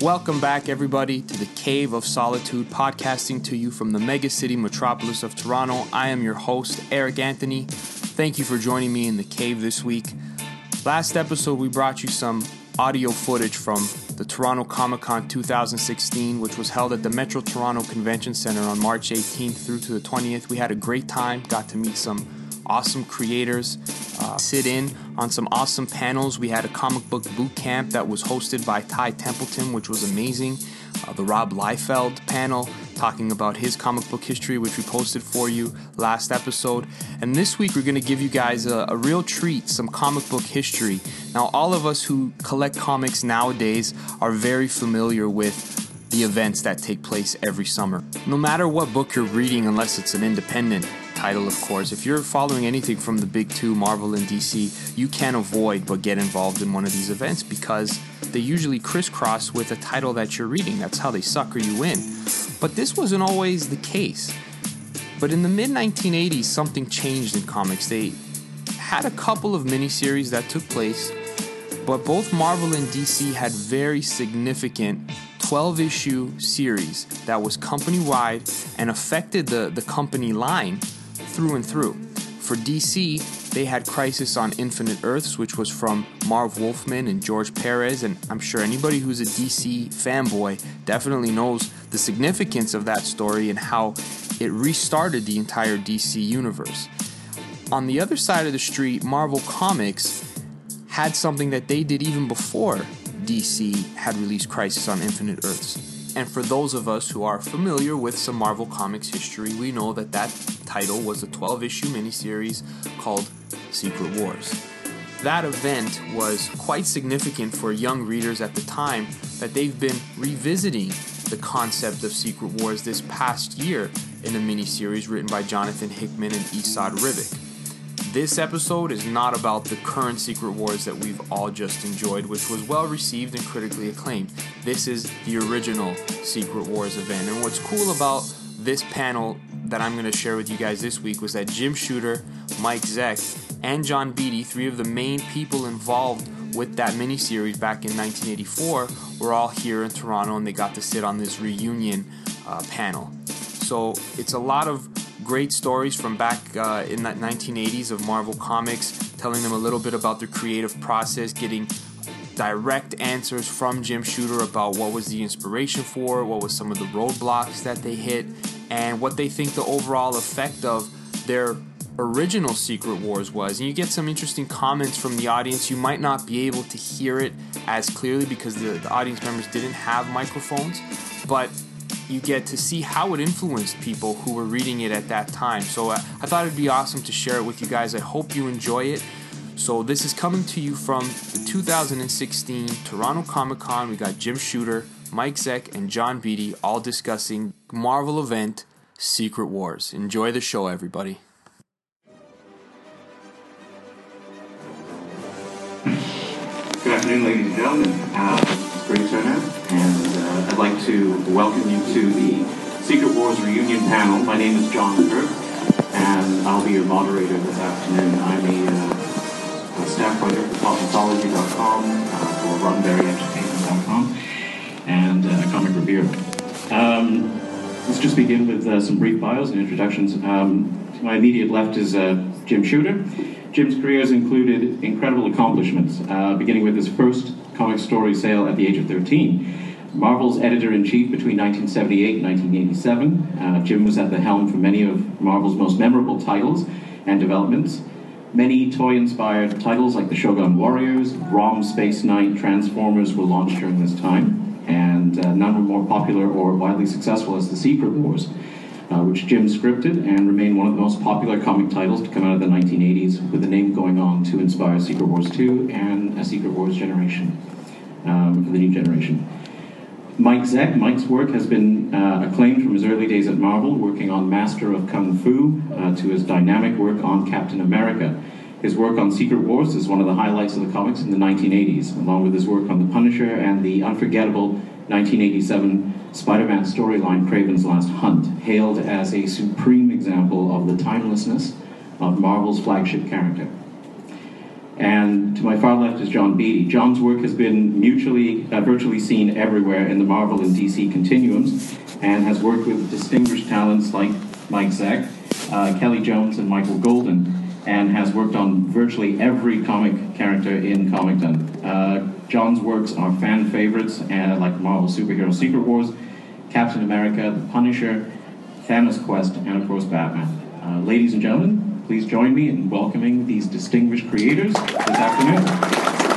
Welcome back, everybody, to the Cave of Solitude, podcasting to you from the mega city metropolis of Toronto. I am your host, Eric Anthony. Thank you for joining me in the cave this week. Last episode, we brought you some audio footage from the Toronto Comic Con 2016, which was held at the Metro Toronto Convention Center on March 18th through to the 20th. We had a great time, got to meet some awesome creators, sit in on some awesome panels. We had a comic book boot camp that was hosted by Ty Templeton, which was amazing. The Rob Liefeld panel talking about his comic book history, which we posted for you last episode. And this week we're going to give you guys a real treat, some comic book history. Now, all of us who collect comics nowadays are very familiar with the events that take place every summer. No matter what book you're reading, unless it's an independent title, of course, if you're following anything from the big two, Marvel and DC, you can't avoid but get involved in one of these events because they usually crisscross with a title that you're reading. That's how they sucker you in. But this wasn't always the case. But in the mid-1980s, something changed in comics. They had a couple of miniseries that took place, but both Marvel and DC had very significant 12-issue series that was company-wide and affected the company line through and through. For DC, they had Crisis on Infinite Earths, which was from Marv Wolfman and George Perez, and I'm sure anybody who's a DC fanboy definitely knows the significance of that story and how it restarted the entire DC universe. On the other side of the street, Marvel Comics had something that they did even before DC had released Crisis on Infinite Earths. And for those of us who are familiar with some Marvel Comics history, we know that that title was a 12-issue miniseries called Secret Wars. That event was quite significant for young readers at the time that they've been revisiting the concept of Secret Wars this past year in a miniseries written by Jonathan Hickman and Esad Ribic. This episode is not about the current Secret Wars that we've all just enjoyed, which was well received and critically acclaimed. This is the original Secret Wars event. And what's cool about this panel that I'm going to share with you guys this week was that Jim Shooter, Mike Zeck, and John Beatty, three of the main people involved with that miniseries back in 1984, were all here in Toronto, and they got to sit on this reunion panel. So it's a lot of great stories from back in the 1980s of Marvel Comics, telling them a little bit about their creative process, getting direct answers from Jim Shooter about what was the inspiration for, what was some of the roadblocks that they hit, and what they think the overall effect of their original Secret Wars was. And you get some interesting comments from the audience. You might not be able to hear it as clearly because the audience members didn't have microphones, but you get to see how it influenced people who were reading it at that time. So I thought it'd be awesome to share it with you guys. I hope you enjoy it. So this is coming to you from the 2016 Toronto Comic Con. We got Jim Shooter, Mike Zeck, and John Beatty all discussing Marvel event Secret Wars. Enjoy the show, everybody. Good afternoon, ladies and gentlemen. It's a great turnout, and I'd like to welcome you to the Secret Wars reunion panel. My name is John Kirk, and I'll be your moderator this afternoon. I'm a staff writer for popmythology.com, for roddenberryentertainment.com, and a comic reviewer. Let's just begin with some brief bios and introductions. To my immediate left is Jim Shooter. Jim's career has included incredible accomplishments, beginning with his first comic story sale at the age of 13. Marvel's editor-in-chief between 1978 and 1987. Jim was at the helm for many of Marvel's most memorable titles and developments. Many toy-inspired titles like the Shogun Warriors, ROM Space Knight, Transformers were launched during this time, and none were more popular or widely successful as the Secret Wars, which Jim scripted and remained one of the most popular comic titles to come out of the 1980s, with the name going on to inspire Secret Wars 2 and a Secret Wars generation for the new generation. Mike Zeck. Mike's work has been acclaimed from his early days at Marvel, working on Master of Kung Fu, to his dynamic work on Captain America. His work on Secret Wars is one of the highlights of the comics in the 1980s, along with his work on The Punisher and the unforgettable 1987 Spider-Man storyline Kraven's Last Hunt, hailed as a supreme example of the timelessness of Marvel's flagship character. And to my far left is John Beattie. John's work has been virtually seen everywhere in the Marvel and DC continuums, and has worked with distinguished talents like Mike Zeck, Kelly Jones, and Michael Golden, and has worked on virtually every comic character in Comicdom. John's works are fan favorites, like Marvel Superhero Secret Wars, Captain America, The Punisher, Thanos Quest, and of course Batman. Ladies and gentlemen, please join me in welcoming these distinguished creators this afternoon.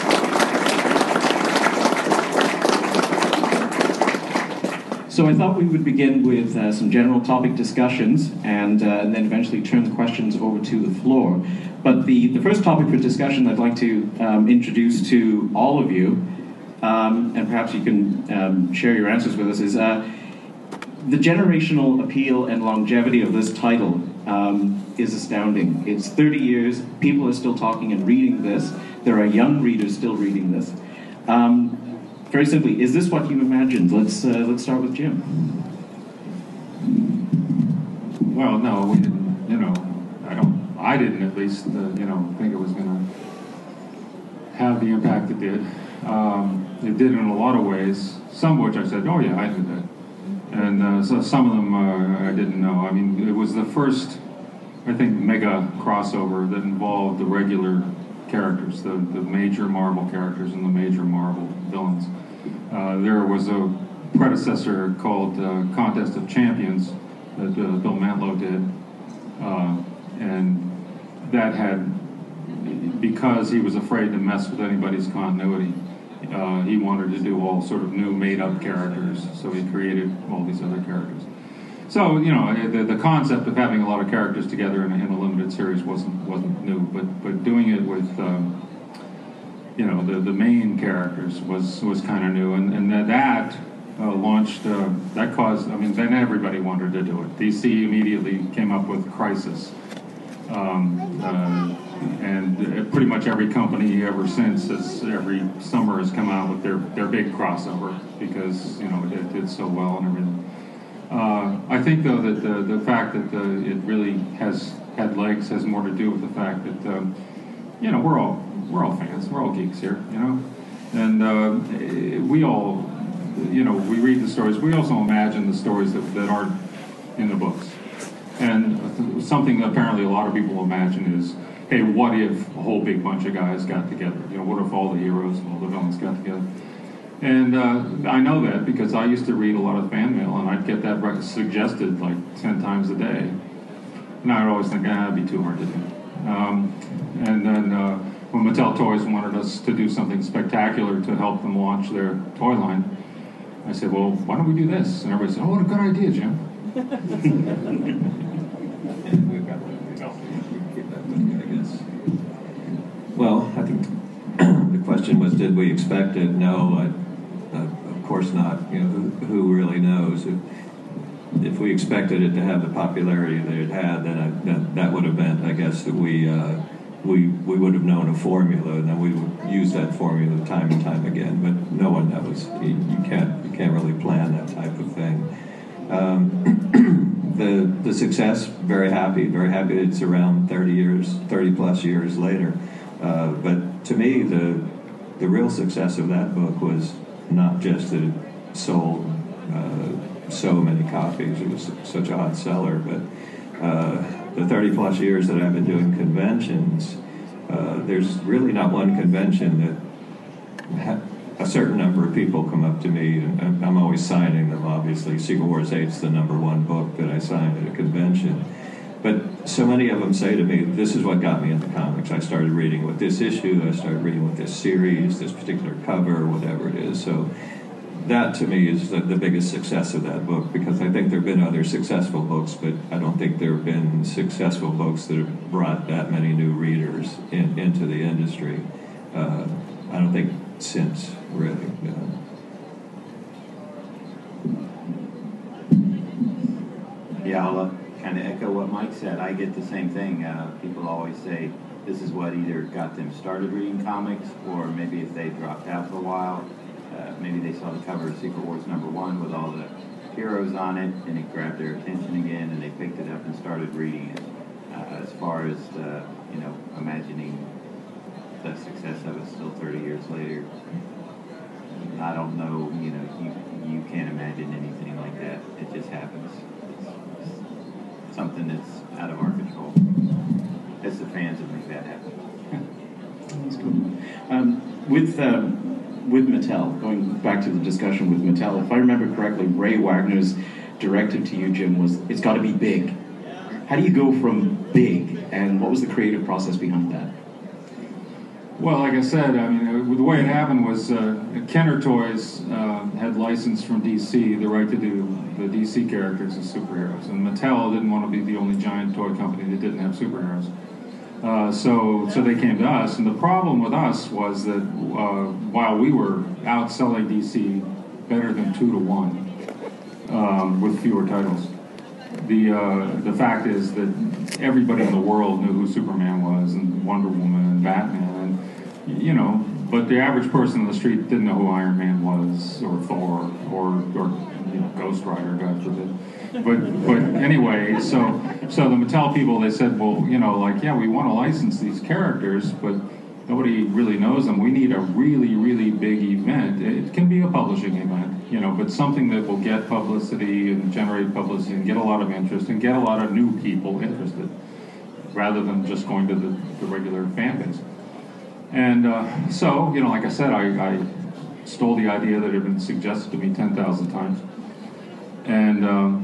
So I thought we would begin with some general topic discussions and then eventually turn the questions over to the floor. But the first topic for discussion I'd like to introduce to all of you, and perhaps you can share your answers with us, is the generational appeal and longevity of this title is astounding. It's 30 years, people are still talking and reading this. There are young readers still reading this. Very simply, is this what you imagined? Let's start with Jim. Well, no, we didn't. I didn't at least. Think it was going to have the impact it did. It did in a lot of ways. Some of which I said, "Oh yeah, I knew that," and so some of them I didn't know. I mean, it was the first, I think, mega crossover that involved the regular characters, the major Marvel characters and the major Marvel villains. There was a predecessor called Contest of Champions that Bill Mantlo did, and that had, because he was afraid to mess with anybody's continuity, he wanted to do all sort of new made-up characters, so he created all these other characters. So, the concept of having a lot of characters together in a limited series wasn't new, but doing it with, the main characters was kind of new, and that launched, that caused, then everybody wanted to do it. DC immediately came up with Crisis, and pretty much every company ever since, every summer has come out with their big crossover, because, it did so well and everything. I think, though, that the fact that it really has had legs has more to do with the fact that we're all fans, we're all geeks here, and we all, we read the stories. We also imagine the stories that aren't in the books, and something that apparently a lot of people imagine is, hey, what if a whole big bunch of guys got together? What if all the heroes and all the villains got together? And I know that because I used to read a lot of fan mail, and I'd get that suggested like 10 times a day. And I'd always think, that'd be too hard to do. And then when Mattel Toys wanted us to do something spectacular to help them launch their toy line, I said, well, why don't we do this? And everybody said, oh, what a good idea, Jim. Well, I think the question was, did we expect it? No, of course not. Who really knows? If we expected it to have the popularity that it had, then that would have meant, I guess, that we would have known a formula, and then we would use that formula time and time again. But no one knows. You can't really plan that type of thing. The success, very happy that it's around 30 plus years later. But to me, the real success of that book was not just that it sold so many copies, it was such a hot seller, but the 30 plus years that I've been doing conventions, there's really not one convention that a certain number of people come up to me, and I'm always signing them, obviously. Secret Wars 8's the #1 book that I signed at a convention. But so many of them say to me, this is what got me into comics. I started reading with this issue, I started reading with this series, this particular cover, whatever it is. So that, to me, is the biggest success of that book, because I think there have been other successful books, but I don't think there have been successful books that have brought that many new readers into the industry. I don't think since, really. Yeah, I'll kind of echo what Mike said. I get the same thing. People always say this is what either got them started reading comics, or maybe if they dropped out for a while, maybe they saw the cover of Secret Wars #1 with all the heroes on it, and it grabbed their attention again, and they picked it up and started reading it. As far as imagining the success of it still 30 years later. I don't know, you can't imagine anything like that. It just happens. It's something that's out of our control. It's the fans that make that happen. That's cool. With Mattel, going back to the discussion with Mattel, if I remember correctly, Ray Wagner's directive to you, Jim, was it's got to be big. How do you go from big, and what was the creative process behind that? Well, like I said, the way it happened was Kenner Toys had licensed from DC the right to do the DC characters as superheroes, and Mattel didn't want to be the only giant toy company that didn't have superheroes. So they came to us, and the problem with us was that while we were outselling DC better than 2-1 with fewer titles, the fact is that everybody in the world knew who Superman was, and Wonder Woman, and Batman, and but the average person on the street didn't know who Iron Man was, or Thor, or Ghost Rider, God forbid. But anyway, so the Mattel people, they said, well, we want to license these characters, but nobody really knows them. We need a really, really big event. It can be a publishing event, but something that will get publicity and generate publicity and get a lot of interest and get a lot of new people interested, rather than just going to the regular fan base. And so, like I said, I stole the idea that had been suggested to me 10,000 times, and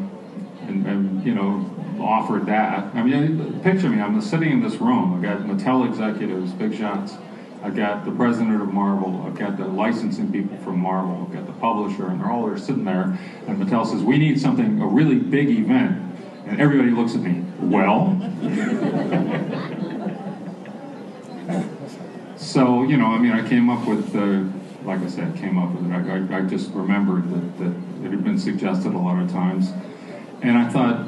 offered that. Picture me, I'm sitting in this room. I've got Mattel executives, big shots. I've got the president of Marvel. I've got the licensing people from Marvel. I've got the publisher, and they're all sitting there. And Mattel says, we need a really big event. And everybody looks at me, well? So, I came up with, like I said, I just remembered that it had been suggested a lot of times. And I thought,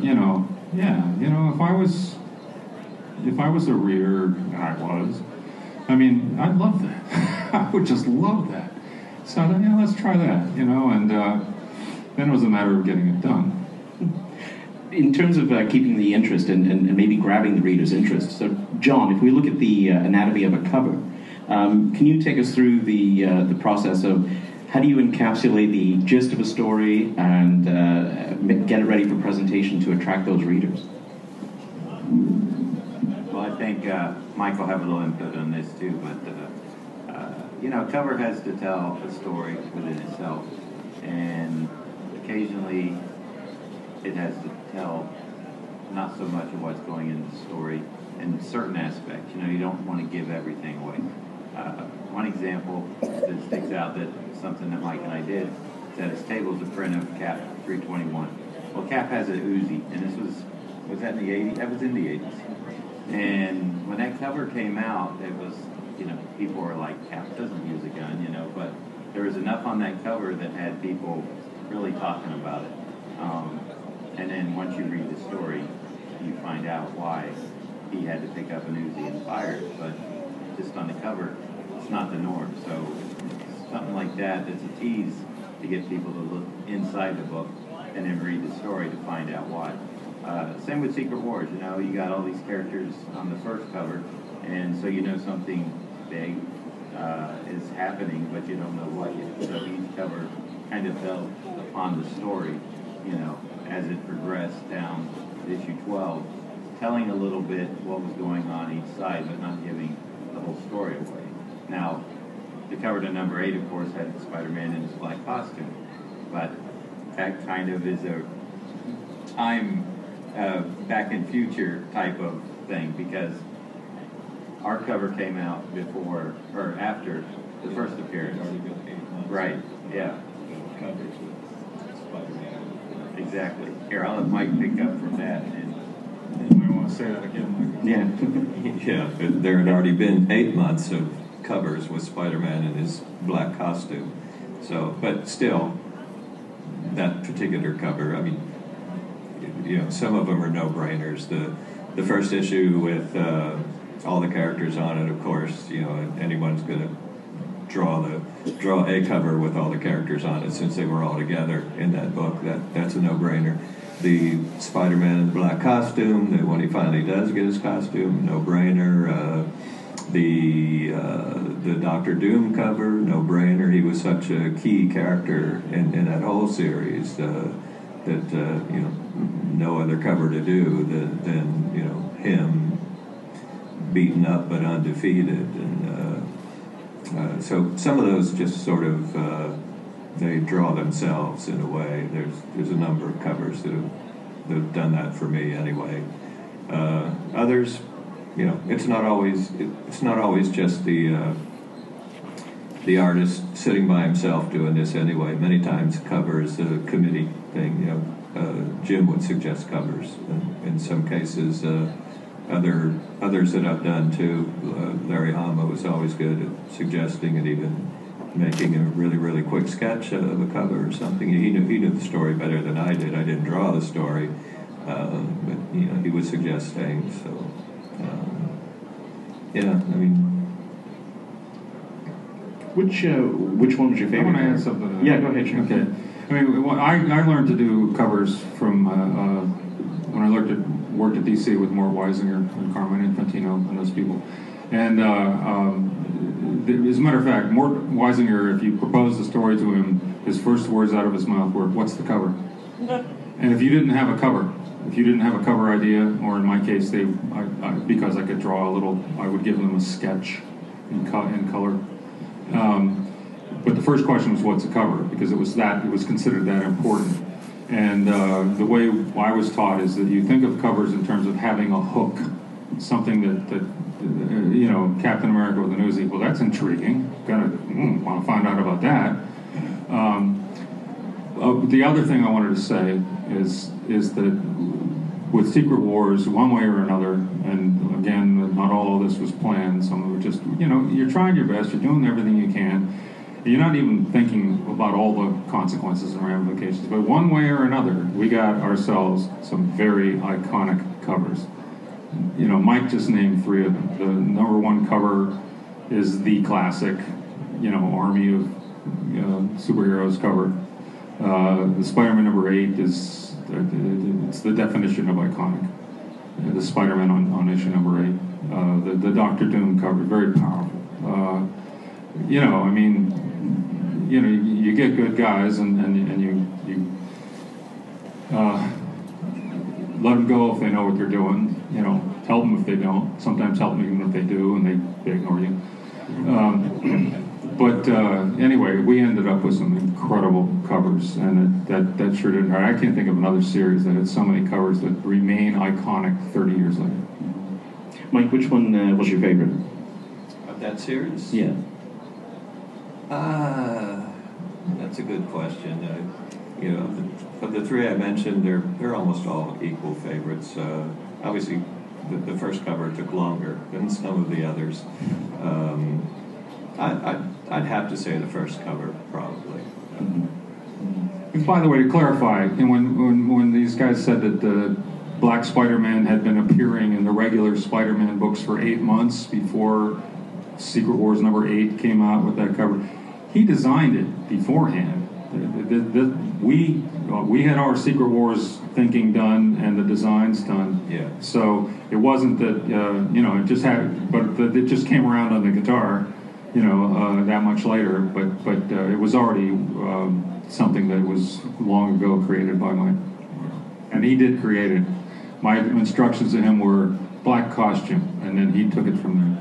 if I was a reader, and I was, I'd love that. I would just love that. So I thought, let's try that, and then it was a matter of getting it done. In terms of keeping the interest and maybe grabbing the reader's interest, so John, if we look at the anatomy of a cover, can you take us through the process of how do you encapsulate the gist of a story and get it ready for presentation to attract those readers? Well, I think Mike will have a little input on this too, but a cover has to tell a story within itself, and occasionally it has to tell not so much of what's going into the story in certain aspects. You don't want to give everything away. One example that sticks out, that something that Mike and I did, is at his table is a print of Cap 321. Well, Cap has an Uzi, and this was that in the 80s? That was in the 80s. And when that cover came out, it was, people were like, Cap doesn't use a gun, but there was enough on that cover that had people really talking about it. And then once you read the story, you find out why he had to pick up an Uzi and fire it. But just on the cover, it's not the norm. So something like that, that's a tease to get people to look inside the book and then read the story to find out why. Same with Secret Wars. You got all these characters on the first cover, and so something big is happening, but you don't know what yet. So each cover kind of built upon the story, as it progressed down to issue 12, telling a little bit what was going on each side, but not giving the whole story away. Now, the cover to number 8, of course, had Spider-Man in his black costume, but that kind of is a time back in future type of thing, because our cover came out before or after the first appearance. Right, yeah. Exactly. Here, I'll let Mike pick up from that. And I want to say that again, Mike. Yeah. There had already been 8 months of covers with Spider-Man in his black costume. So, but still, that particular cover, some of them are no-brainers. The first issue with all the characters on it, of course, anyone's going to draw a cover with all the characters on it, since they were all together in that book. That's a no-brainer. The Spider-Man in the black costume, when he finally does get his costume, no-brainer. the Doctor Doom cover, no brainer. He was such a key character in that whole series that no other cover to do than him beaten up but undefeated, and so some of those just sort of they draw themselves in a way. There's a number of covers that have done that for me anyway. Others, it's not always just the artist sitting by himself doing this anyway. Many times cover is a committee thing. Jim would suggest covers. In some cases, others that I've done too. Larry Hama was always good at suggesting and even making a really, really quick sketch of a cover or something. He knew the story better than I did. I didn't draw the story, but he would suggest things. So Which one was your favorite? I want to add something. Yeah, go ahead. Sure. Okay. I learned to do covers from when I worked at DC with Mort Weisinger and Carmine Infantino and those people. And as a matter of fact, Mort Weisinger, if you proposed the story to him, his first words out of his mouth were, "What's the cover?" And if you didn't have a cover idea, or in my case, because I could draw a little, I would give them a sketch in color. But the first question was, "What's a cover?" Because it was considered that important. And the way I was taught is that you think of covers in terms of having a hook, something that Captain America with an Uzi. Well, that's intriguing. Want to find out about that. The other thing I wanted to say is that with Secret Wars, one way or another, and again, not all of this was planned. Some of it just, you're trying your best. You're doing everything you can. You're not even thinking about all the consequences and ramifications. But one way or another, we got ourselves some very iconic covers. Mike just named three of them. The number one cover is the classic, Army of Superheroes cover. The Spider-Man number 8 it's the definition of iconic. The Spider-Man on issue number 8. The Doctor Doom cover, very powerful. You get good guys and you let them go if they know what they're doing. Help them if they don't. Sometimes help them even if they do, and they ignore you. But anyway, we ended up with some incredible covers, and that sure didn't hurt. I can't think of another series that had so many covers that remain iconic 30 years later. Mike, which one was your favorite? Of that series? Yeah. That's a good question. Of the three I mentioned, they're almost all equal favorites. Obviously, the first cover took longer than some of the others. I'd have to say the first cover, probably. And by the way, to clarify, and when these guys said that the Black Spider-Man had been appearing in the regular Spider-Man books for 8 months before Secret Wars number 8 came out with that cover, he designed it beforehand. We had our Secret Wars thinking done and the designs done. Yeah. So it wasn't that it just had, but it just came around on the guitar, that much later. But it was already something that was long ago created by Mike, and he did create it. My instructions to him were black costume, and then he took it from there.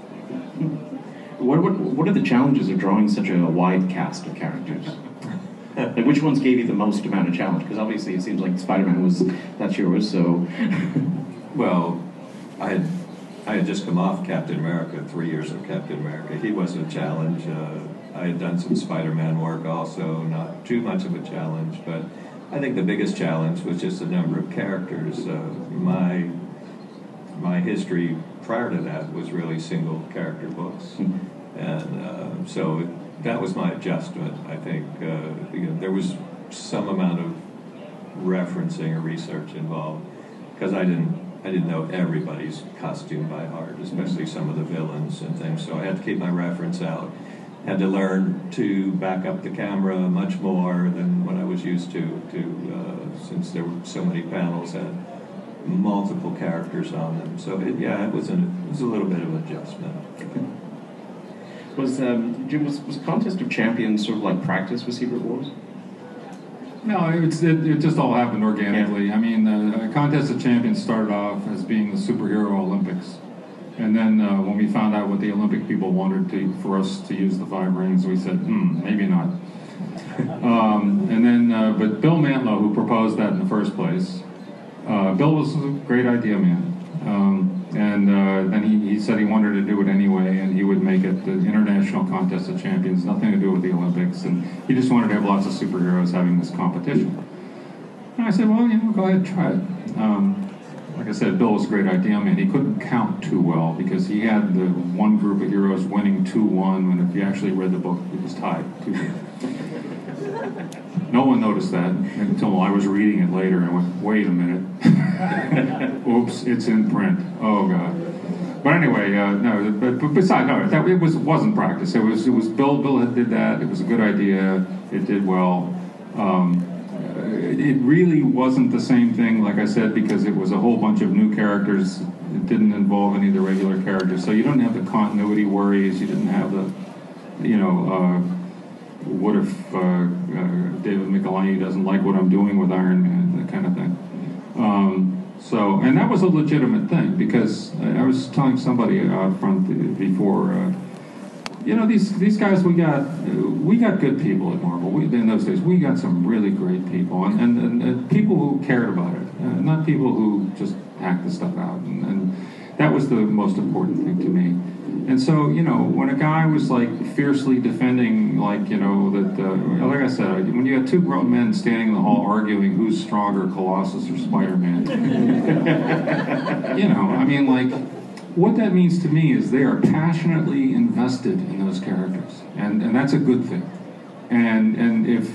What are the challenges of drawing such a wide cast of characters? Like, which ones gave you the most amount of challenge? Because obviously it seems like Spider-Man that's yours, so... Well, I had just come off Captain America, 3 years of Captain America. He wasn't a challenge. I had done some Spider-Man work also, not too much of a challenge, but I think the biggest challenge was just the number of characters. My history prior to that was really single character books, and so that was my adjustment. I think there was some amount of referencing or research involved because I didn't know everybody's costume by heart, especially some of the villains and things. So I had to keep my reference out. Had to learn to back up the camera much more than what I was used to since there were so many panels. multiple characters on them. So it was a little bit of adjustment. Was Jim, was Contest of Champions sort of like practice for Secret Wars? No, it just all happened organically. Yeah. I mean, the Contest of Champions started off as being the superhero Olympics. And then when we found out what the Olympic people wanted for us to use the 5 rings, we said, maybe not. And then, but Bill Mantlo, who proposed that in the first place, Bill was a great idea man. And then he said he wanted to do it anyway, and he would make it the International Contest of Champions, nothing to do with the Olympics, and he just wanted to have lots of superheroes having this competition. And I said, well, go ahead, try it. Like I said, Bill was a great idea man. He couldn't count too well because he had the one group of heroes winning 2-1, when if you actually read the book, it was tied 2-2. No one noticed that until I was reading it later and went, wait a minute. Oops, it's in print. Oh, God. But anyway, but besides, it wasn't practice. It was Bill had did that. It was a good idea. It did well. It really wasn't the same thing, like I said, because it was a whole bunch of new characters. It didn't involve any of the regular characters. So you don't have the continuity worries. You didn't have the, what if David Michelinie doesn't like what I'm doing with Iron Man, that kind of thing. And that was a legitimate thing, because I was telling somebody out front before, these guys, we got good people at Marvel. In those days, we got some really great people, and people who cared about it, not people who just hacked the stuff out, and that was the most important thing to me. And so, when a guy was like fiercely defending, like I said, when you got 2 grown men standing in the hall arguing who's stronger, Colossus or Spider-Man, what that means to me is they are passionately invested in those characters, and that's a good thing. And if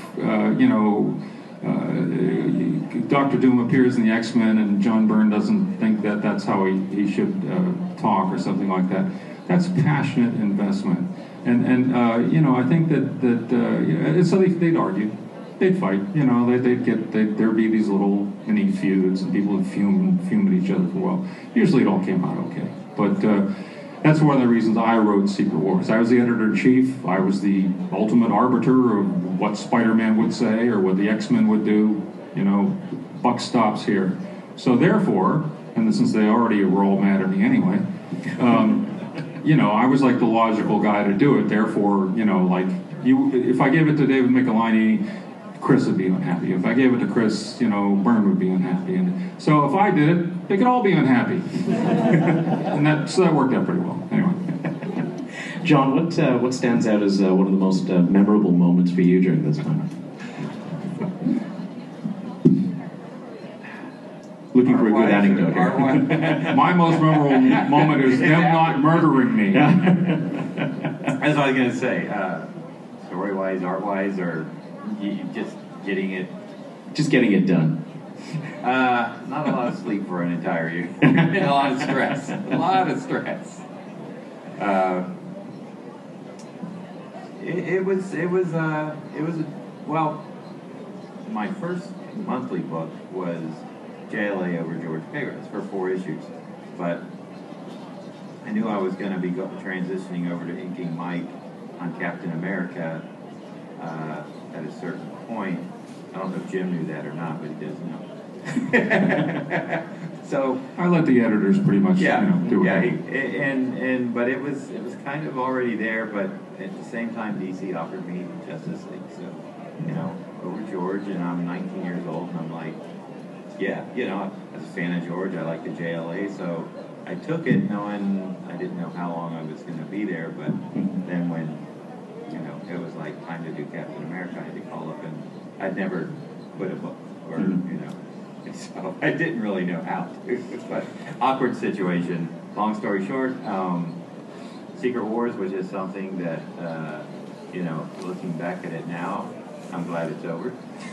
Dr. Doom appears in the X-Men and John Byrne doesn't think that that's how he should talk or something like that, that's passionate investment. And I think that so they'd argue, they'd fight, there'd be these little mini feuds, and people would fume at each other for a while. Usually it all came out okay. But that's one of the reasons I wrote Secret Wars. I was the editor-in-chief. I was the ultimate arbiter of what Spider-Man would say or what the X-Men would do. Buck stops here. So therefore, and since they already were all mad at me anyway, I was like the logical guy to do it. Therefore, if I gave it to David Michelinie, Chris would be unhappy. If I gave it to Chris, Byrne would be unhappy. And so if I did it, they could all be unhappy. And that worked out pretty well. Anyway. John, what stands out as one of the most memorable moments for you during this time? Looking for a good anecdote here. My most memorable moment is them not murdering me. That's what I was going to say. Story-wise, art-wise, or just getting it done. Not a lot of sleep for an entire year. A lot of stress. My first monthly book was JLA over George Payros for 4 issues, but I knew I was going to be transitioning over to inking Mike on Captain America at a certain point. I don't know if Jim knew that or not, but he does know. So I let the editors pretty much do it. But it was kind of already there, but at the same time DC offered me Justice League, so over George, and I'm 19 years old, and I'm like, as a fan of George, I like the JLA, so I took it knowing I didn't know how long I was going to be there, but then when it was like time to do Captain America, I had to call up, and I'd never put a book, or so I didn't really know how to. But awkward situation. Long story short, Secret Wars was just something that looking back at it now, I'm glad it's over.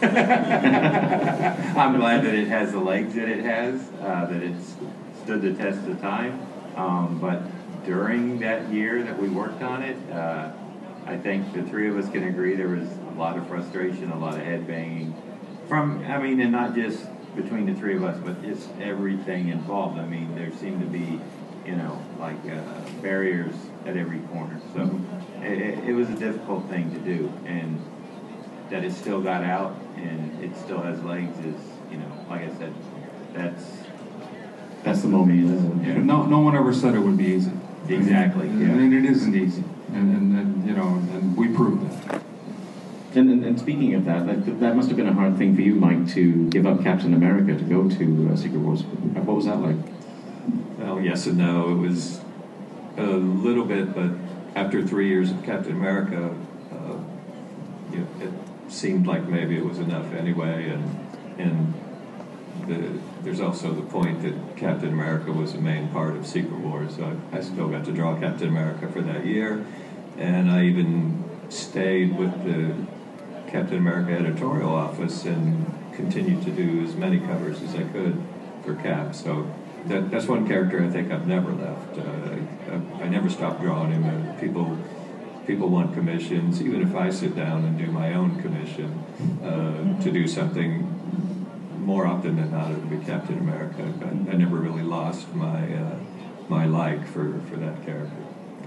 I'm glad that it has the legs that it has, that it's stood the test of time. But during that year that we worked on it, I think the 3 of us can agree there was a lot of frustration, a lot of head banging. And not just between the three of us, but just everything involved. I mean, there seemed to be, barriers at every corner. So it was a difficult thing to do, and that it still got out and it still has legs is, like I said, that's the moment. Yeah. No one ever said it would be easy. Exactly. And it isn't easy, and we proved it. And speaking of that, that must have been a hard thing for you, Mike, to give up Captain America to go to Secret Wars. What was that like? Well, yes and no. It was a little bit, but after 3 years of Captain America, it seemed like maybe it was enough anyway. And there's also the point that Captain America was the main part of Secret Wars. So I still got to draw Captain America for that year, and I even stayed with the Captain America editorial office and continued to do as many covers as I could for Cap. So that's one character I think I've never left. I never stopped drawing him. People want commissions, even if I sit down and do my own commission to do something. More often than not, it would be Captain America. I never really lost my like for that character.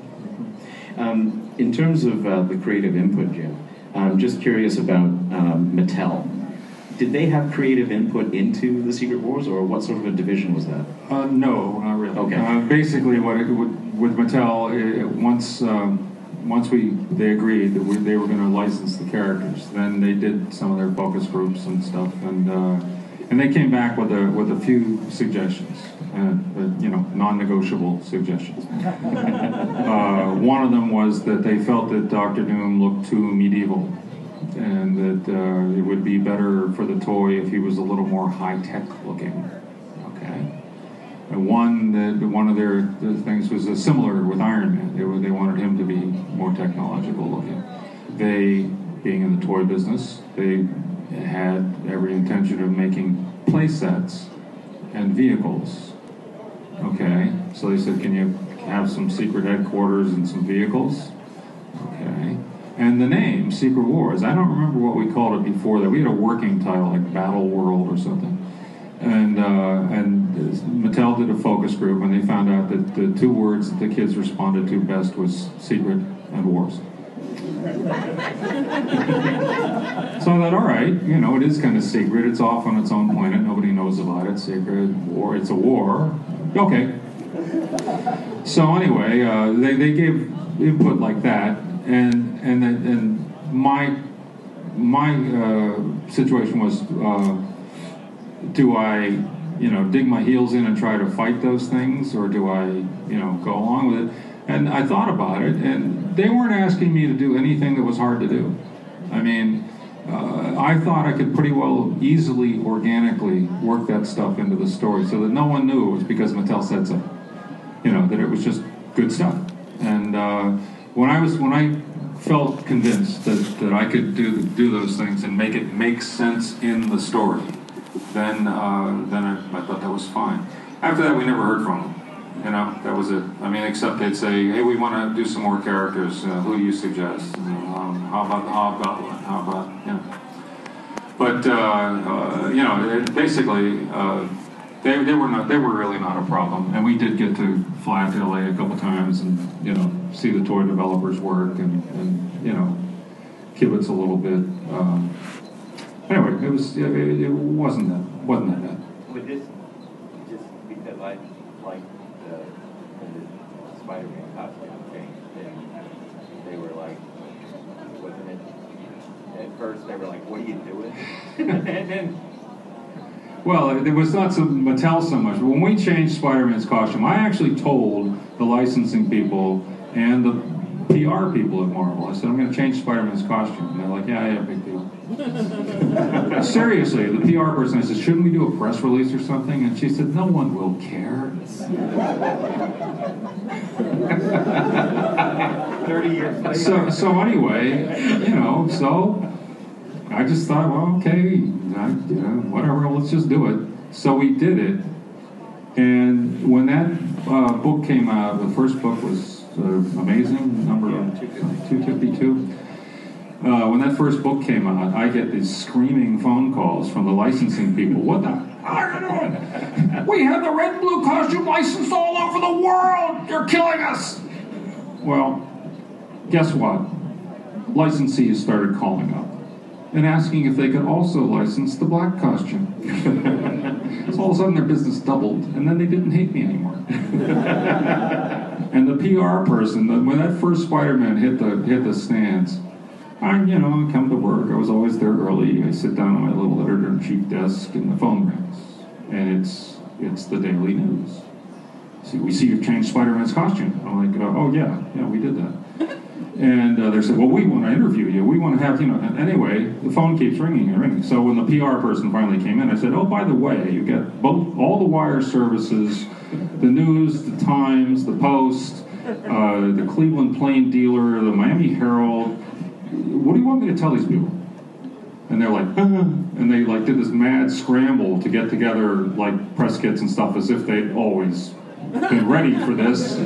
In terms of the creative input, Jim, I'm just curious about Mattel. Did they have creative input into the Secret Wars, or what sort of a division was that? No, not really. Okay. Basically, with Mattel, once they agreed that they were going to license the characters, then they did some of their focus groups and stuff, and they came back with a few suggestions, non-negotiable suggestions. One of them was that they felt that Dr. Doom looked too medieval, and that it would be better for the toy if he was a little more high-tech looking. Okay. And one of their things was similar with Iron Man. They wanted him to be more technological looking. They, being in the toy business, they had every intention of making play sets and vehicles. Okay, so they said, can you have some secret headquarters and some vehicles? Okay. And the name, Secret Wars, I don't remember what we called it before that. We had a working title like Battle World or something. And Mattel did a focus group, and they found out that the two words that the kids responded to best was secret and wars. So I thought, all right, it is kind of secret. It's off on its own planet. Nobody knows about it. Secret war. It's a war. Okay. So anyway, they gave input like that, and my situation was, do I, dig my heels in and try to fight those things, or do I, go along with it? And I thought about it, and they weren't asking me to do anything that was hard to do. I mean, I thought I could pretty well easily, organically work that stuff into the story so that no one knew it was because Mattel said so. That it was just good stuff. And when I felt convinced that I could do those things and make it make sense in the story, then I thought that was fine. After that, we never heard from them. That was it. I mean, except they'd say, hey, we want to do some more characters. Who do you suggest? How about one? How about, But, basically, they were really not a problem. And we did get to fly to LA a couple times and, see the toy developers work and kibitz a little bit. Anyway, it wasn't that bad. With this, just because I like the Spider-Man costume thing, and they were like, wasn't it? At first, they were like, "What are you doing?" And then. Well, it was not Mattel so much. When we changed Spider-Man's costume, I actually told the licensing people and the PR people at Marvel, I said, I'm going to change Spider-Man's costume. And they're like, yeah, big deal. Seriously, the PR person, I said, shouldn't we do a press release or something? And she said, no one will care. 30 years later. So anyway, so I just thought, well, okay, whatever, let's just do it. So we did it. And when that book came out, the first book was Amazing, number 252. When that first book came out, I get these screaming phone calls from the licensing people. What the hell are you doing? We have the red and blue costume licensed all over the world. You're killing us. Well, guess what? Licensees started calling up and asking if they could also license the black costume. So all of a sudden their business doubled, and then they didn't hate me anymore. And the PR person, when that first Spider-Man hit the stands, I come to work. I was always there early. I sit down at my little editor-in-chief desk, and the phone rings, and it's the Daily News. See, we see you've changed Spider-Man's costume. I'm like, oh yeah, we did that. And they said, well, we want to interview you. We want to have, and anyway, the phone keeps ringing and ringing. So when the PR person finally came in, I said, oh, by the way, you get all the wire services, the News, the Times, the Post, the Cleveland Plain Dealer, the Miami Herald. What do you want me to tell these people? And they're like, and they did this mad scramble to get together like press kits and stuff as if they'd always been ready for this.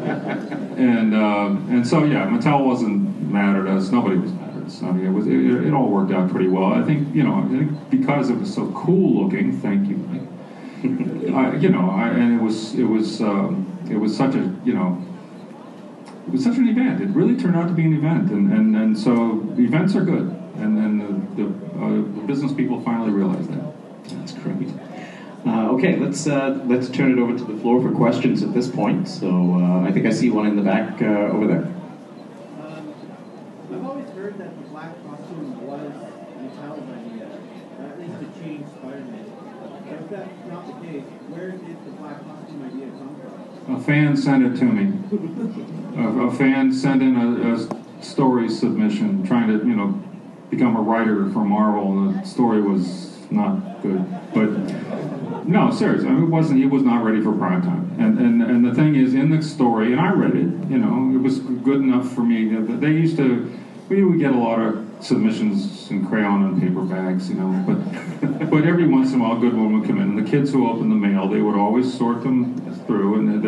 And so Mattel wasn't mad at us. Nobody was mad at us. I mean, it all worked out pretty well. I think because it was so cool looking. Thank you, Mike. And it was such a it was such an event. It really turned out to be an event, and so events are good, and the business people finally realized that. That's great. Okay, let's turn it over to the floor for questions at this point. So I think I see one in the back over there. I've always heard that the black costume was Mattel's idea, at least to change Spider-Man. But if that's not the case, where did the black costume idea come from? A fan sent it to me. A fan sent in a story submission trying to, become a writer for Marvel, and the story was not good. But no, seriously, I mean, he was not ready for prime time. And the thing is, in the story, and I read it, it was good enough for me. We would get a lot of submissions in crayon and paper bags, but every once in a while a good one would come in. And the kids who opened the mail, they would always sort them through, and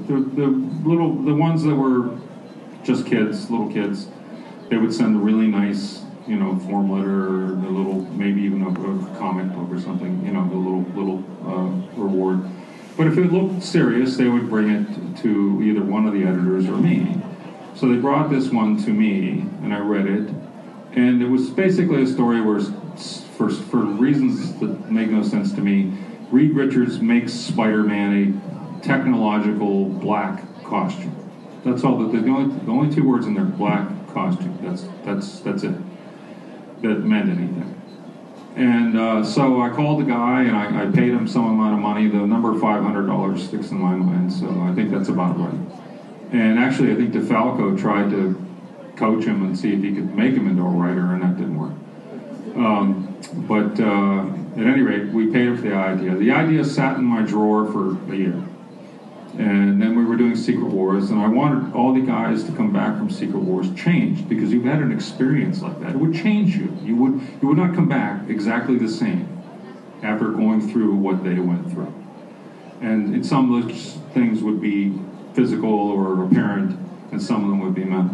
the ones that were just little kids, they would send a really nice, form letter, or a little, maybe even a comic book or something, the little reward. But if it looked serious, they would bring it to either one of the editors or me. So they brought this one to me, and I read it, and it was basically a story where, for reasons that make no sense to me, Reed Richards makes Spider-Man a technological black costume. That's all. The only two words in there: black costume. That's it. That meant anything. And so I called the guy, and I paid him some amount of money. The number $500 sticks in my mind, so I think that's about right. And actually, I think DeFalco tried to coach him and see if he could make him into a writer, and that didn't work. But at any rate, we paid him for the idea. The idea sat in my drawer for a year. And then we were doing Secret Wars, and I wanted all the guys to come back from Secret Wars changed, because you've had an experience like that. It would change you. You would not come back exactly the same after going through what they went through. And some of those things would be physical or apparent, and some of them would be mental.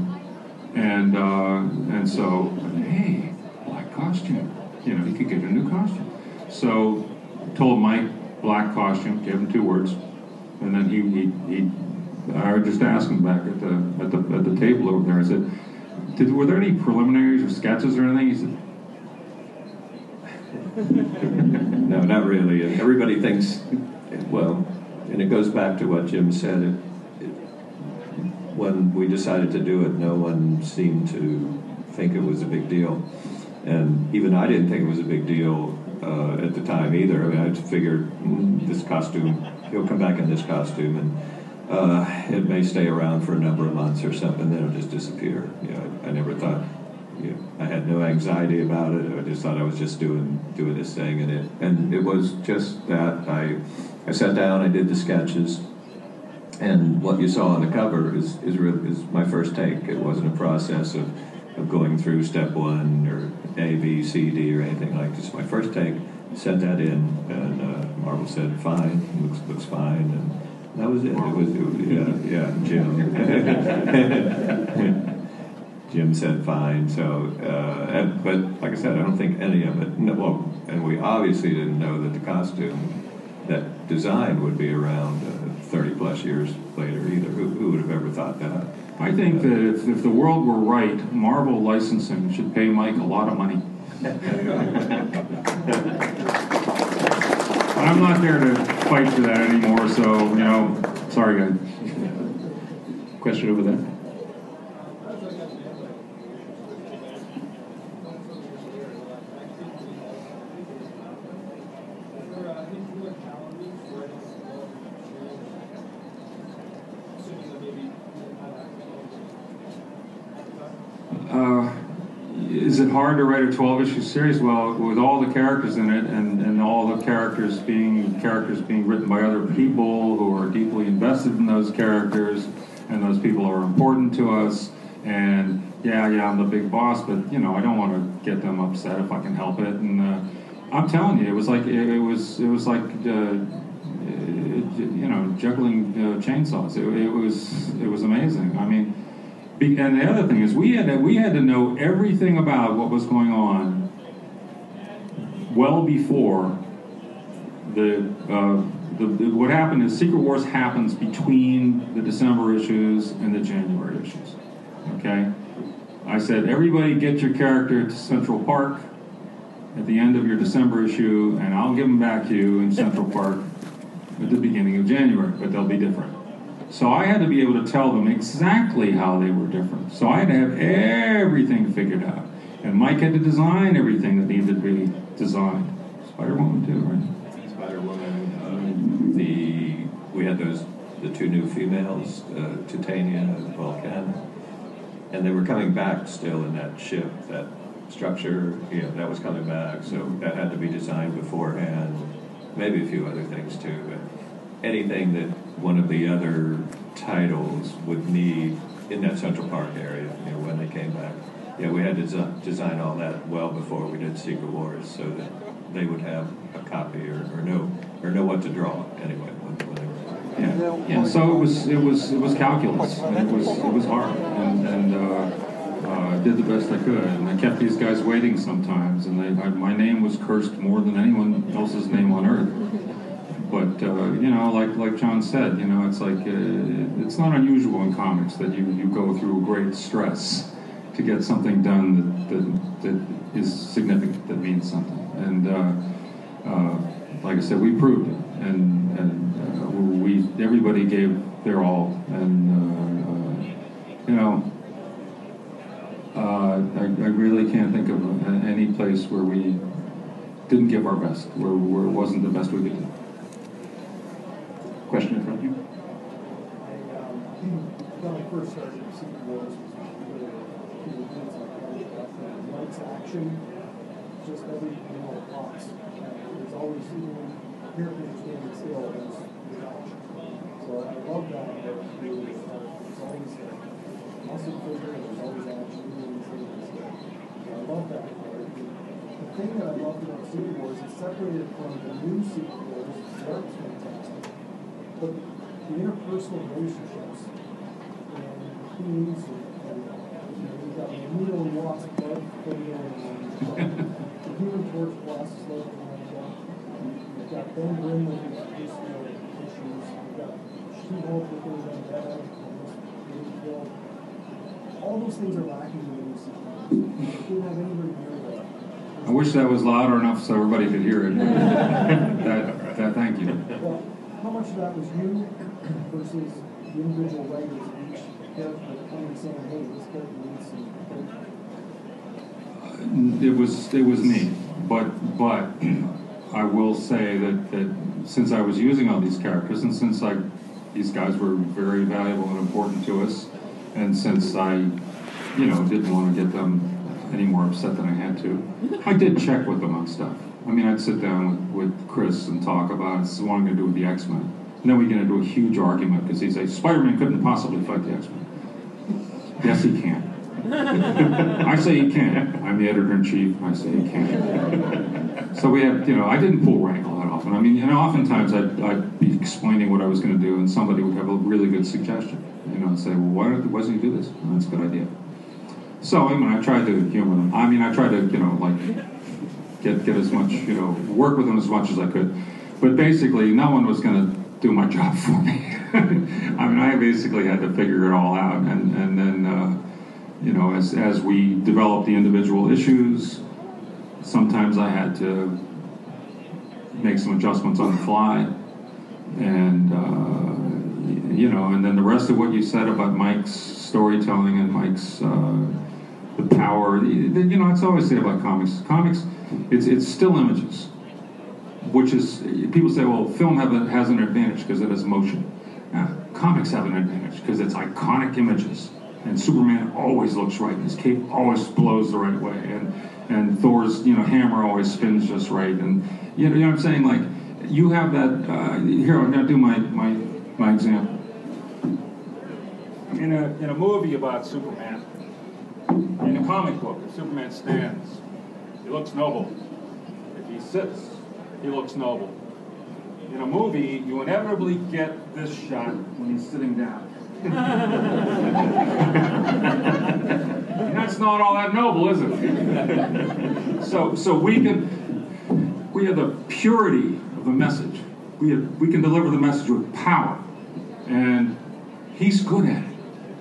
And so, hey, black costume. You could get a new costume. So told Mike, black costume, gave him 2 words. And then I just asked him back at the table over there. I said, were there any preliminaries or sketches or anything? He said, no, not really. Everybody thinks, well, and it goes back to what Jim said. When we decided to do it, no one seemed to think it was a big deal, and even I didn't think it was a big deal at the time either. I mean, I just figured this costume. He'll come back in this costume, and it may stay around for a number of months or something, then it'll just disappear. I never thought, I had no anxiety about it. I just thought I was just doing this thing, and it was just that. I sat down, I did the sketches, and what you saw on the cover is my first take. It wasn't a process of going through step 1 or A, B, C, D, or anything like this. My first take. Sent that in, and Marvel said, "Fine, looks fine," and that was it. It was Jim. Jim said fine. So, but like I said, I don't think any of it. No, well, and we obviously didn't know that the costume, that design would be around 30 plus years later either. Who would have ever thought that? I think that if the world were right, Marvel licensing should pay Mike a lot of money. I'm not there to fight for that anymore, so, sorry, guys. Question over there. Is it hard to write a 12-issue series? Well, with all the characters in it, and all the characters being written by other people who are deeply invested in those characters, and those people are important to us, and yeah, I'm the big boss, but I don't want to get them upset if I can help it. And I'm telling you, it was like juggling chainsaws. It was amazing. I mean. And the other thing is, we had to know everything about what was going on well before what happened is Secret Wars happens between the December issues and the January issues. Okay, I said everybody get your character to Central Park at the end of your December issue, and I'll give them back to you in Central Park at the beginning of January, but they'll be different. So I had to be able to tell them exactly how they were different. So I had to have everything figured out. And Mike had to design everything that needed to be designed. Spider-Woman too, right? Spider-Woman. We had the two new females, Titania and Vulcan. And they were coming back still in that ship, that structure, that was coming back. So that had to be designed beforehand. Maybe a few other things too, but anything that one of the other titles would need in that Central Park area, when they came back. Yeah, we had to design all that well before we did Secret Wars, so that they would have a copy or know what to draw anyway. When they were. Yeah. So it was calculus, and it was hard, and I did the best I could, and I kept these guys waiting sometimes, and my name was cursed more than anyone else's name on earth. But like John said, it's like it's not unusual in comics that you go through great stress to get something done that is significant, that means something. And like I said, we proved it, and everybody gave their all, and I really can't think of any place where we didn't give our best, where it wasn't the best we could do. Question in front of you. When I first started Secret Wars, Mike's action, just every pops. There's always characters standing still. There's action. So I love that. There's always muscle figure. There's always action. I love that. The thing that I loved about Secret Wars is separated from the new Secret Wars. The art's fantastic. But the interpersonal relationships and themes, and you've got Magneto and Watts blood floating on the Human Torch blasts love you've got Ben Grimm with his personal issues, you've got She-Hulk with his vendetta, all those things are lacking in the new sequence. You didn't have anywhere near that. I wish that was louder enough so everybody could hear it. Thank you. Well, how much of that was you versus the individual writers of each character coming and saying, hey, this character needs some... It was me, but I will say that since I was using all these characters, and since these guys were very valuable and important to us, and since I didn't want to get them any more upset than I had to, I did check with them on stuff. I mean, I'd sit down with Chris and talk about, this is what I'm going to do with the X-Men. And then we get into a huge argument because he'd say, Spider-Man couldn't possibly fight the X-Men. Yes, he can. I say he can. I'm the editor-in-chief, and I say he can. So we have, I didn't pull rank all that often. I mean, oftentimes I'd be explaining what I was going to do, and somebody would have a really good suggestion. Say, well, why doesn't he do this? Well, that's a good idea. So, I mean, I tried to humor them. I mean, I tried to, get as much, work with them as much as I could. But basically, no one was going to do my job for me. I mean, I basically had to figure it all out. And then, as we developed the individual issues, sometimes I had to make some adjustments on the fly. And, and then the rest of what you said about Mike's storytelling and Mike's the power, it's always said about comics. Comics, it's still images, which is, people say, well, film has an advantage because it has motion. Comics have an advantage because it's iconic images. And Superman always looks right, and his cape always blows the right way, and Thor's hammer always spins just right, and you know what I'm saying? Like, you have that. Here, I'm gonna do my example. In a movie about Superman, in a comic book, if Superman stands, he looks noble. If he sits, he looks noble. In a movie, you inevitably get this shot when he's sitting down. And that's not all that noble, is it? So we have the purity of the message. We can deliver the message with power, and he's good at it.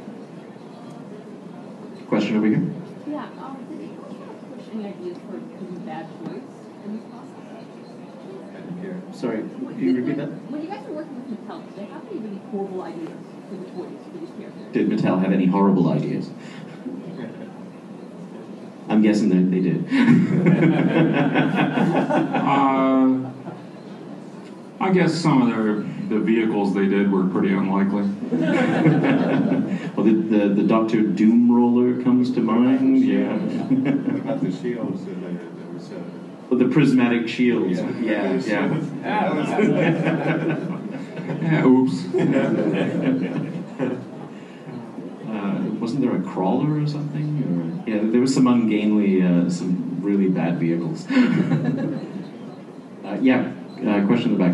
Question over here. Yeah, did you push any ideas for doing bad voice in this process? Sorry, can you repeat that? When you guys were working with Mattel, did they have any really horrible ideas for the toys for these characters? Did Mattel have any horrible ideas? I'm guessing that they did. I guess some of the vehicles they did were pretty unlikely. Well, the Dr. Doom roller comes to mind. Yeah. What about the shields? There was Well, the prismatic shields. Yeah. Oops. Wasn't there a crawler or something? Or, yeah, there was some ungainly, some really bad vehicles. Question in the back.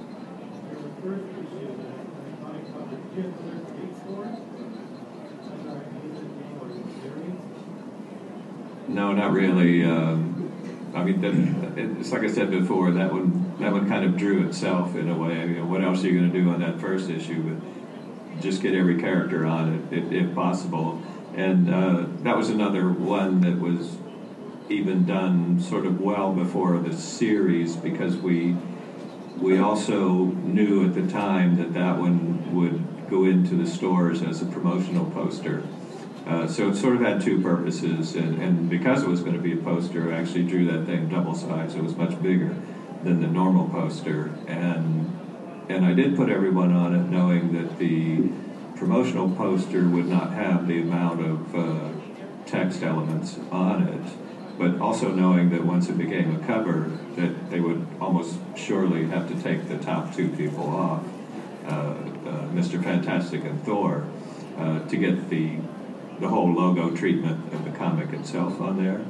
No, not really. I mean, it's like I said before. That one kind of drew itself in a way. I mean, what else are you going to do on that first issue? But just get every character on it, if possible. And that was another one that was even done sort of well before the series, because we also knew at the time that one would go into the stores as a promotional poster. So it sort of had two purposes, and because it was going to be a poster, I actually drew that thing double size. It was much bigger than the normal poster, and I did put everyone on it knowing that the promotional poster would not have the amount of text elements on it, but also knowing that once it became a cover, that they would almost surely have to take the top two people off, Mr. Fantastic and Thor, to get the whole logo treatment of the comic itself on there.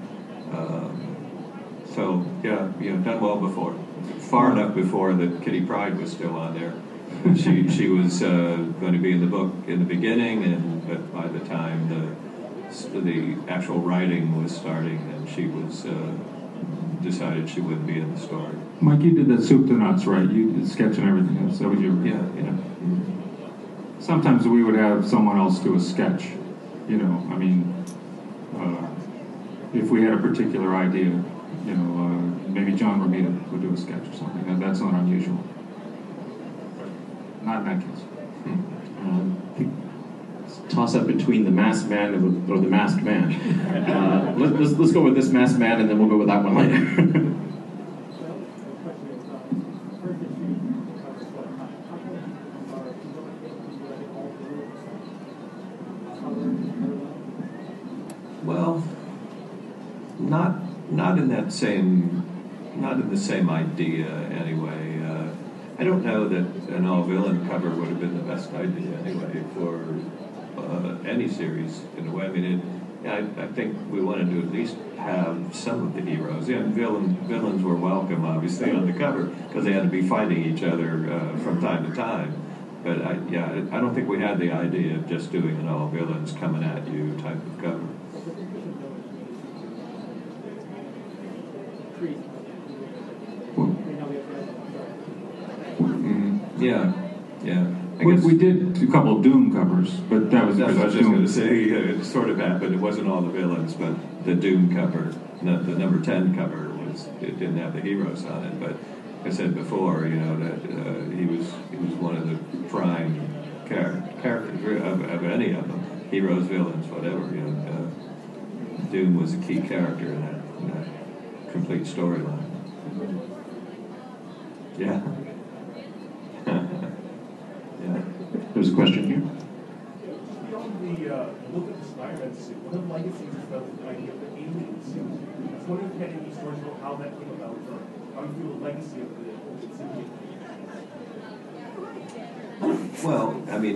So yeah, done well before, far enough before that Kitty Pryde was still on there. She was going to be in the book in the beginning, but by the time the actual writing was starting, and she was decided she wouldn't be in the story. Mike, you did that soup to nuts, right? You did sketch and everything else. That was your... Yeah. Mm-hmm. Sometimes we would have someone else do a sketch. I mean, if we had a particular idea, maybe John Romita would do a sketch or something. That's not unusual. But not in that case. Toss up between the masked man or the masked man. Let's go with this masked man, and then we'll go with that one later. Well, not in the same idea anyway. I don't know that an all-villain cover would have been the best idea anyway for any series in a way. I mean, I think we wanted to at least have some of the heroes. Yeah, villains were welcome, obviously, on the cover because they had to be fighting each other from time to time. But I don't think we had the idea of just doing an all-villains coming at you type of cover. trees. Yeah, yeah. We did a couple of Doom covers, but that was That's what I was just Doom. going to say. It sort of happened. It wasn't all the villains, but the Doom cover, the number 10 cover, it didn't have the heroes on it. But I said before, that he was one of the prime characters of any of them, heroes, villains, whatever. Doom was a key character in that complete storyline. Yeah. Yeah. There's a question here. Beyond the look at the Spider-Man suit, one of the legacies is about the idea of the alien suit. I was wondering if you had any stories about how that came about, or how you feel the legacy of the suit. Well, I mean,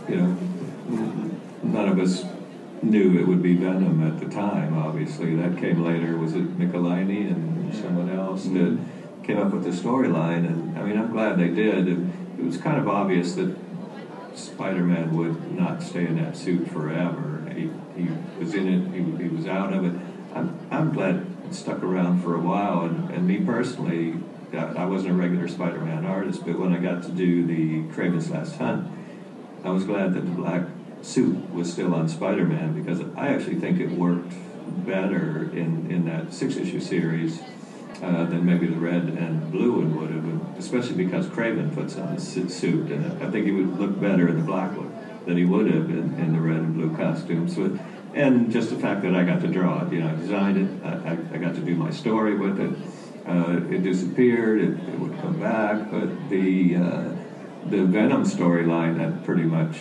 none of us knew it would be Venom at the time, obviously. That came later. Was it Michelini and someone else that came up with the storyline? And, I mean, I'm glad they did. It was kind of obvious that Spider-Man would not stay in that suit forever. He was in it. He was out of it. I'm glad it stuck around for a while. And me personally, I wasn't a regular Spider-Man artist, but when I got to do the Kraven's Last Hunt, I was glad that the black suit was still on Spider-Man, because I actually think it worked better in that 6-issue series than maybe the red and blue one would have, especially because Kraven puts on a suit, and I think he would look better in the black one than he would have in the red and blue costumes. And just the fact that I got to draw it, I designed it, I got to do my story with it. It disappeared, it would come back, but the Venom storyline had pretty much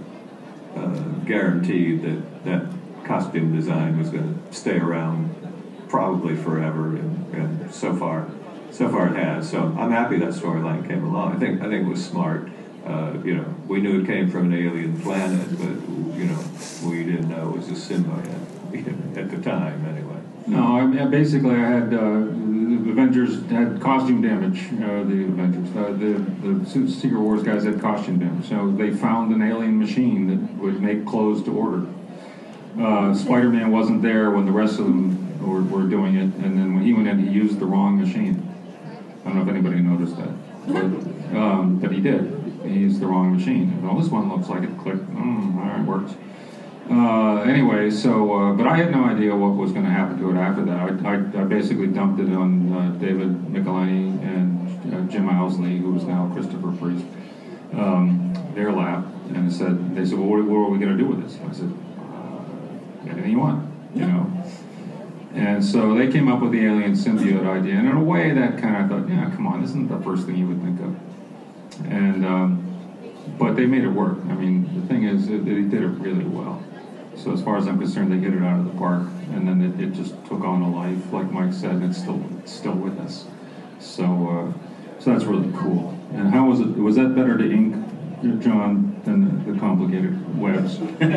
guaranteed that costume design was going to stay around probably forever, and so far it has. So I'm happy that storyline came along. I think it was smart. We knew it came from an alien planet, but we didn't know it was a symbiote at the time, anyway. No, basically I had the Avengers had costume damage. The Avengers, the Secret Wars guys had costume damage. So they found an alien machine that would make clothes to order. Spider-Man wasn't there when the rest of them were doing it, and then when he went in, he used the wrong machine. I don't know if anybody noticed that, but he did. He used the wrong machine. Well, this one looks like it clicked. All right, works. Anyway, but I had no idea what was going to happen to it after that. I basically dumped it on David Michelini and Jim Owsley, who is now Christopher Priest, their lab, and they said, well, what are we going to do with this? And I said, anything you want, And so they came up with the alien symbiote idea, and in a way that kind of thought, yeah, come on, this isn't the first thing you would think of. And but they made it work. I mean, the thing is, they did it really well. So as far as I'm concerned, they hit it out of the park, and then it just took on a life, like Mike said, and it's still with us. So that's really cool. And how was it? Was that better to ink, John, than the complicated webs?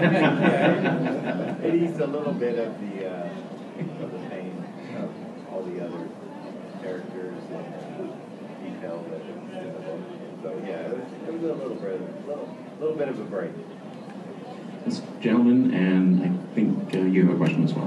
It eased a little bit of the pain of all the other characters and detail that was in the book. So yeah, it was a little bit of a break. This gentleman, and I think you have a question as well.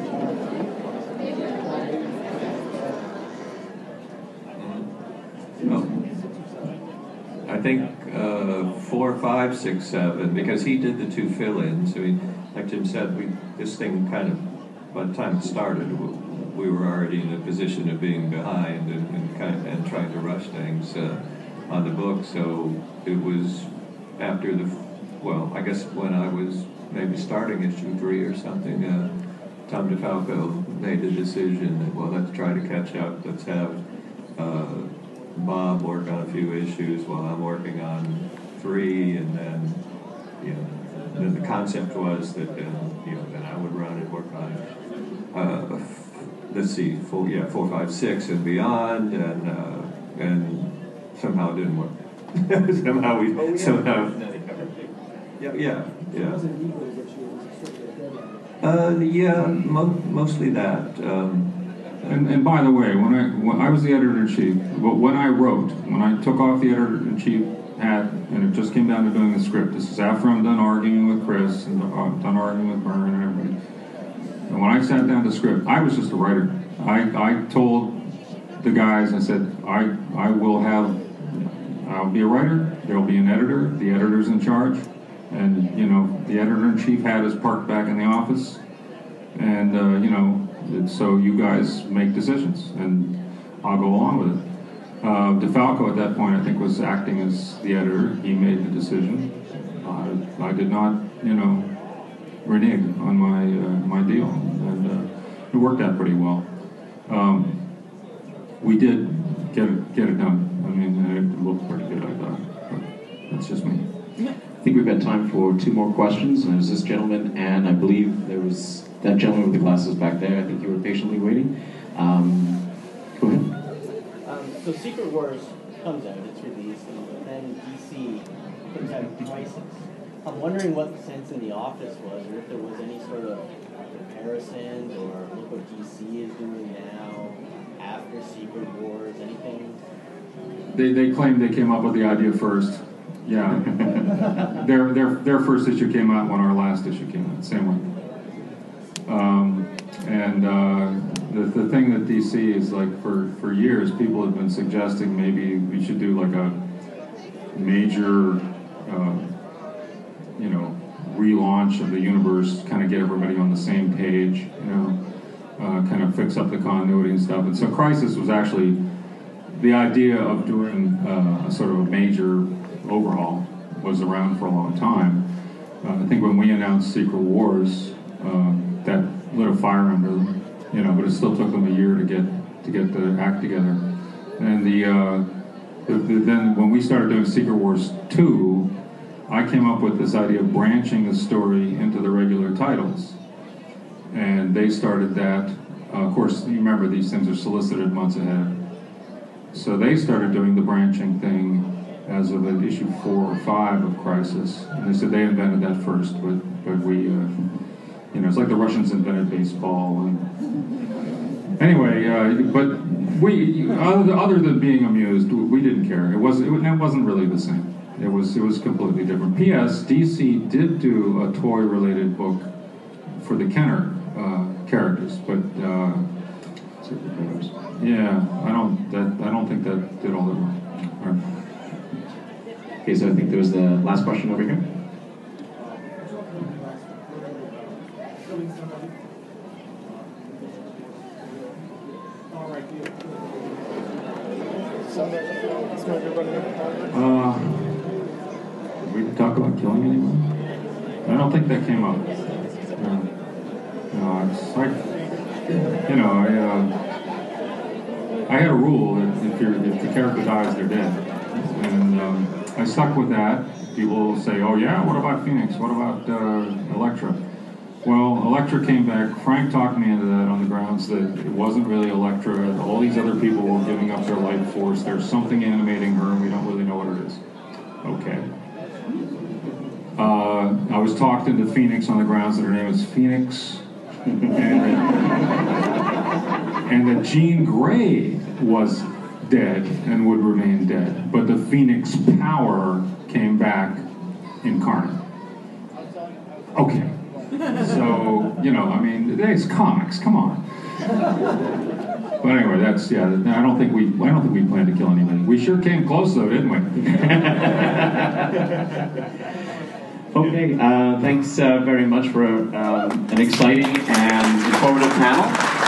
I think 4, 5, 6, 7, because he did the 2 fill-ins. I mean, like Jim said, this thing kind of, by the time it started, we were already in a position of being behind and trying to rush things on the book. So it was after I guess when I was maybe starting issue 3 or something, Tom DeFalco made the decision that, well, let's try to catch up. Let's have Bob work on a few issues while I'm working on 3, and then, then the concept was that then I would run and work on, let's see, 4, 5, 6 and beyond, and somehow it didn't work. somehow. Yeah. Mostly that. And by the way, when I was the editor-in-chief, when I took off the editor-in-chief hat, and it just came down to doing the script. This is after I'm done arguing with Chris, and I'm done arguing with Byrne and everybody. And when I sat down to script, I was just a writer. I told the guys, I said, I'll be a writer, there'll be an editor, the editor's in charge, and, the editor-in-chief hat is parked back in the office, and, so you guys make decisions, and I'll go along with it. DeFalco at that point, I think, was acting as the editor. He made the decision. I did not, renege on my deal, and it worked out pretty well. We did get it done. I mean, it looked pretty good, I thought. But that's just me. I think we've got time for 2 more questions. And there's this gentleman, and I believe there was that gentleman with the glasses back there. I think you were patiently waiting. Go ahead. So Secret Wars comes out, it's released, and then DC puts out Crisis. I'm wondering what the sense in the office was, or if there was any sort of comparisons, or look what DC is doing now, after Secret Wars, anything? They claimed they came up with the idea first. Yeah. their first issue came out when our last issue came out, same way. The thing that DC is like, for years, people have been suggesting maybe we should do like a major, relaunch of the universe, kind of get everybody on the same page, kind of fix up the continuity and stuff. And so Crisis was actually the idea of doing a sort of a major overhaul was around for a long time. I think when we announced Secret Wars, that lit a fire under them, but it still took them a year to get the act together. And then when we started doing Secret Wars 2, I came up with this idea of branching the story into the regular titles. And they started that. Of course, you remember these things are solicited months ahead. So they started doing the branching thing as of issue 4 or 5 of Crisis. And they said they invented that first, but we, it's like the Russians invented baseball. And anyway, but we, other than being amused, we didn't care. It wasn't really the same. It was completely different. P.S. DC did do a toy-related book for the Kenner characters, but yeah, I don't think that did all that well. All right. Okay, so I think there was the last question over here. Did we talk about killing anyone? I don't think that came up. No, it's like, I had a rule that if the character dies, they're dead. And I stuck with that. People say, oh yeah, what about Phoenix? What about Elektra? Well, Elektra came back. Frank talked me into that on the grounds that it wasn't really Elektra. All these other people were giving up their life force. There's something animating her, and we don't really know what it is. Okay. I was talked into Phoenix on the grounds that her name is Phoenix, and that Jean Grey was dead and would remain dead, but the Phoenix power came back incarnate. Okay. So, it's comics, come on. But anyway, I don't think we planned to kill anybody. We sure came close though, didn't we? Okay, thanks very much for an exciting and informative panel.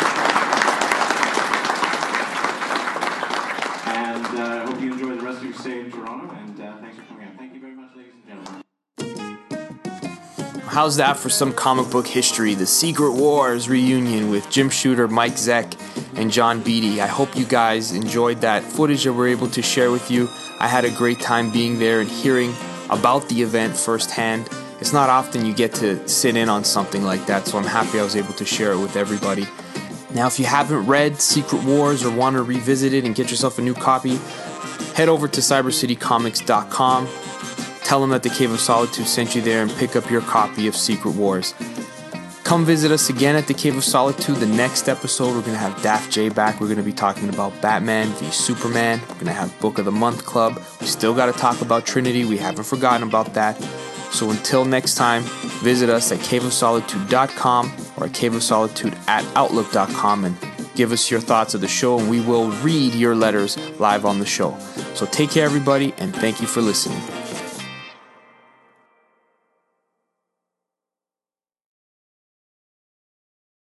And I hope you enjoy the rest of your stay in Toronto, and thanks for coming out. Thank you very much, ladies and gentlemen. How's that for some comic book history? The Secret Wars reunion with Jim Shooter, Mike Zeck, and John Beatty. I hope you guys enjoyed that footage that we're able to share with you. I had a great time being there and hearing about the event firsthand. It's not often you get to sit in on something like that, so I'm happy I was able to share it with everybody. Now, if you haven't read Secret Wars or want to revisit it and get yourself a new copy, head over to cybercitycomics.com. Tell them that the Cave of Solitude sent you there and pick up your copy of Secret Wars. Come visit us again at the Cave of Solitude. The next episode, we're going to have Daft J back. We're going to be talking about Batman v Superman. We're going to have Book of the Month Club. We still got to talk about Trinity. We haven't forgotten about that. So until next time, visit us at caveofsolitude.com or at caveofsolitude@outlook.com and give us your thoughts of the show, and we will read your letters live on the show. So take care, everybody, and thank you for listening.